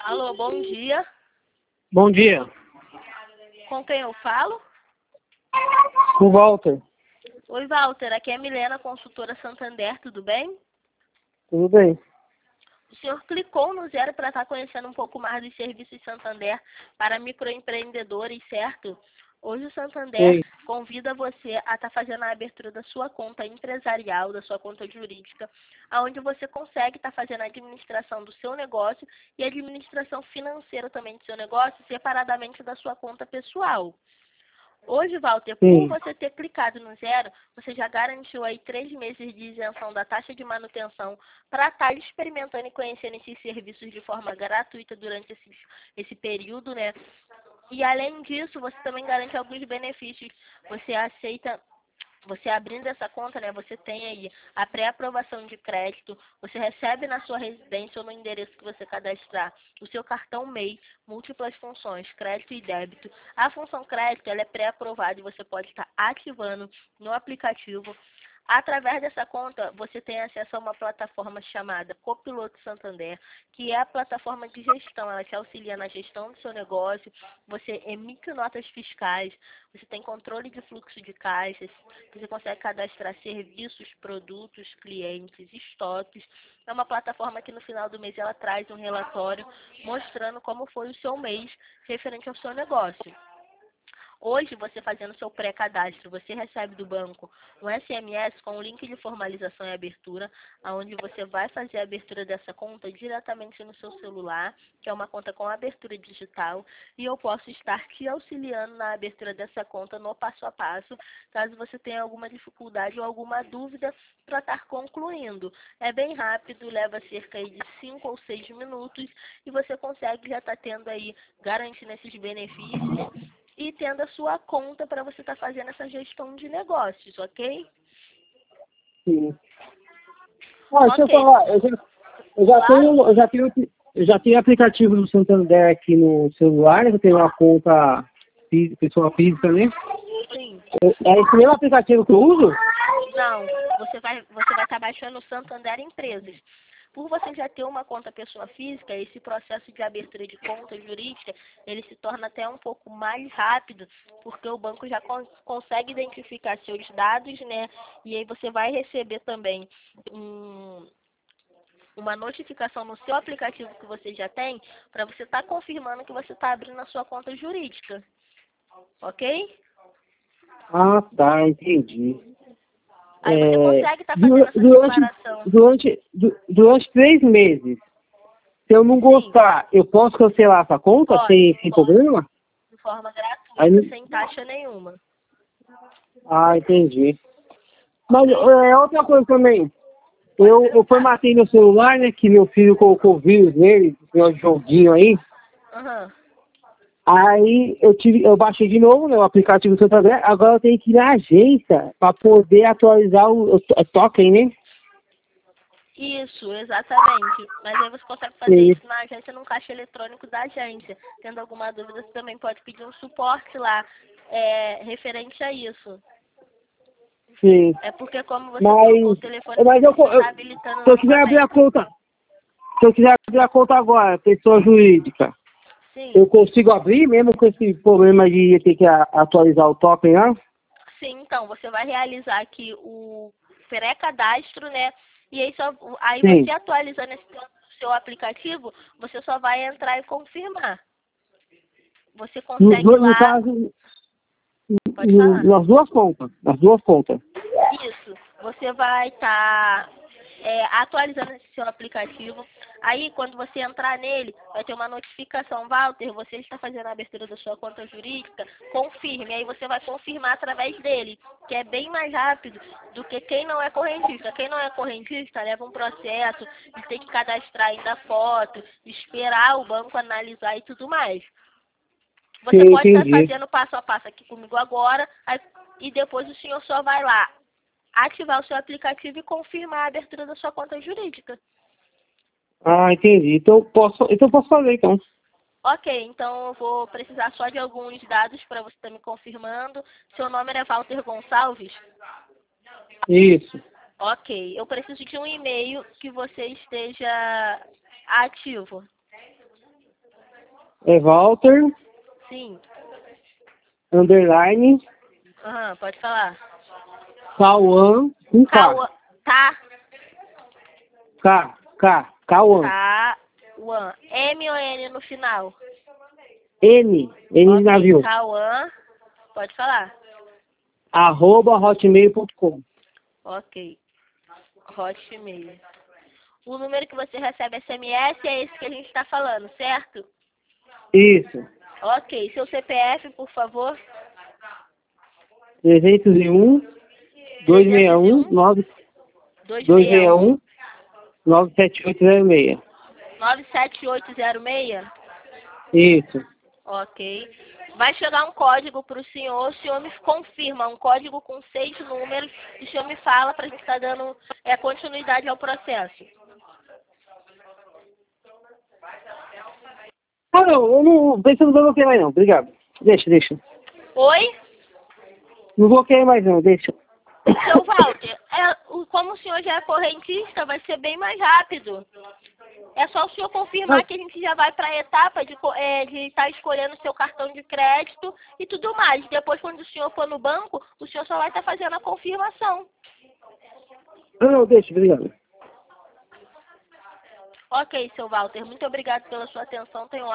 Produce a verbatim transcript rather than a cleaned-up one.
Alô, bom dia. Bom dia. Com quem eu falo? O Walter. Oi, Walter. Aqui é a Milena, consultora Santander, tudo bem? Tudo bem? O senhor clicou no zero para estar conhecendo um pouco mais dos serviços Santander para microempreendedores, certo? Hoje o Santander Sim. convida você a estar fazendo a abertura da sua conta empresarial, da sua conta jurídica, onde você consegue estar fazendo a administração do seu negócio e a administração financeira também do seu negócio, separadamente da sua conta pessoal. Hoje, Walter, por Sim. você ter clicado no zero, você já garantiu aí três meses de isenção da taxa de manutenção para estar experimentando e conhecendo esses serviços de forma gratuita durante esse, esse período, né? E além disso, você também garante alguns benefícios. Você aceita, você abrindo essa conta, né? Você tem aí a pré-aprovação de crédito, você recebe na sua residência ou no endereço que você cadastrar o seu cartão M E I, múltiplas funções, crédito e débito. A função crédito, ela é pré-aprovada e você pode estar ativando no aplicativo. Através dessa conta, você tem acesso a uma plataforma chamada Copiloto Santander, que é a plataforma de gestão. Ela te auxilia na gestão do seu negócio, você emite notas fiscais, você tem controle de fluxo de caixas, você consegue cadastrar serviços, produtos, clientes, estoques. É uma plataforma que no final do mês ela traz um relatório mostrando como foi o seu mês referente ao seu negócio. Hoje, você fazendo seu pré-cadastro, você recebe do banco um S M S com o link de formalização e abertura, onde você vai fazer a abertura dessa conta diretamente no seu celular, que é uma conta com abertura digital, e eu posso estar te auxiliando na abertura dessa conta no passo a passo, caso você tenha alguma dificuldade ou alguma dúvida para estar concluindo. É bem rápido, leva cerca de cinco ou seis minutos, e você consegue já estar tendo aí, garantindo esses benefícios, e tendo a sua conta para você estar fazendo essa gestão de negócios, ok? Sim. Ah, deixa eu Ok. falar, eu já, eu já Claro. tenho, eu já tenho, eu já tenho aplicativo do Santander aqui no celular, eu tenho uma conta fí- pessoa física, né? Sim. É esse mesmo aplicativo que eu uso? Não, você vai você vai estar baixando o Santander Empresas. Por você já ter uma conta pessoa física, esse processo de abertura de conta jurídica, ele se torna até um pouco mais rápido, porque o banco já con consegue identificar seus dados, né? E aí você vai receber também um, uma notificação no seu aplicativo que você já tem, para você estar confirmando que você está abrindo a sua conta jurídica. Ok? Ah, tá, entendi. Aí você É, consegue estar fazendo du- essa durante, separação. durante, du- durante três meses, se eu não Sim, gostar, eu posso cancelar essa conta pode, sem, sem pode. problema? De forma gratuita, Aí, sem taxa nenhuma. ah, entendi. Mas Ok? é outra coisa também. Pode Eu, eu perguntar. formatei meu celular, né? Que meu filho colocou vírus nele, meu joguinho aí. Aham. Aí eu tive, eu baixei de novo, né, o aplicativo do Santander. Agora eu tenho que ir na agência para poder atualizar o, o, o token, né? Isso, exatamente. Mas aí você consegue fazer Sim, isso na agência, no caixa eletrônico da agência. Tendo alguma dúvida, você também pode pedir um suporte lá, é, referente a isso. sim. É porque como você colocou o Mas, telefone, mas você eu, não eu, está habilitando se eu quiser abrir a novamente. conta, se eu quiser abrir a conta agora, pessoa jurídica, eu Sim. consigo abrir mesmo com esse problema de ter que a- atualizar o token lá? Sim, então, você vai realizar aqui o pré-cadastro, né? E aí, só, aí você Sim. atualizando esse teu- seu aplicativo, você só vai entrar e confirmar. Você No, consegue no, no lá, caso, pode no- falar. nas duas contas. Nas duas contas. Isso, você vai estar atualizando esse seu aplicativo. Aí, quando você entrar nele, vai ter uma notificação, Walter, você está fazendo a abertura da sua conta jurídica, confirme. Aí você vai confirmar através dele, que é bem mais rápido do que quem não é correntista. Quem não é correntista leva um processo de ter que cadastrar ainda foto, esperar o banco analisar e tudo mais. Você Sim, pode estar entendi. fazendo passo a passo aqui comigo agora, aí, e depois o senhor só vai lá ativar o seu aplicativo e confirmar a abertura da sua conta jurídica. Ah, entendi. Então eu posso, então eu posso fazer, então. Ok, então eu vou precisar só de alguns dados para você estar me confirmando. Seu nome é Walter Gonçalves? Isso. Ok, eu preciso de um e-mail que você esteja ativo. É Walter, Sim. underline, Aham, pode falar. Cauã, com K. Cauã. Tá. K, K, Cauã. Cauã. M ou N no final? N, N de Ok, navio. Cauã. Pode falar. Arroba hotmail ponto com. Ok. Hotmail. O número que você recebe S M S é esse que a gente está falando, certo? Isso. Ok. Seu C P F, por favor. trezentos e um, duzentos e sessenta e um, nove duzentos e sessenta e um, nove sete oito zero seis. nove sete oito zero seis? Isso. Ok. Vai chegar um código para o senhor, o senhor me confirma, um código com seis números, e o senhor me fala para a gente estar dando é, continuidade ao processo. Ah, não, eu não, pensa não vou bloquear mais não, obrigado. Deixa, deixa. Oi? Não bloqueei mais não, deixa. Seu Walter, é, o- como o senhor já é correntista, vai ser bem mais rápido. É só o senhor confirmar Mas, que a gente já vai para a etapa de co- é, de estar escolhendo seu cartão de crédito e tudo mais. Depois, quando o senhor for no banco, o senhor só vai estar fazendo a confirmação. não, não, deixa, obrigado. Ok, seu Walter, muito obrigado pela sua atenção. Tenha um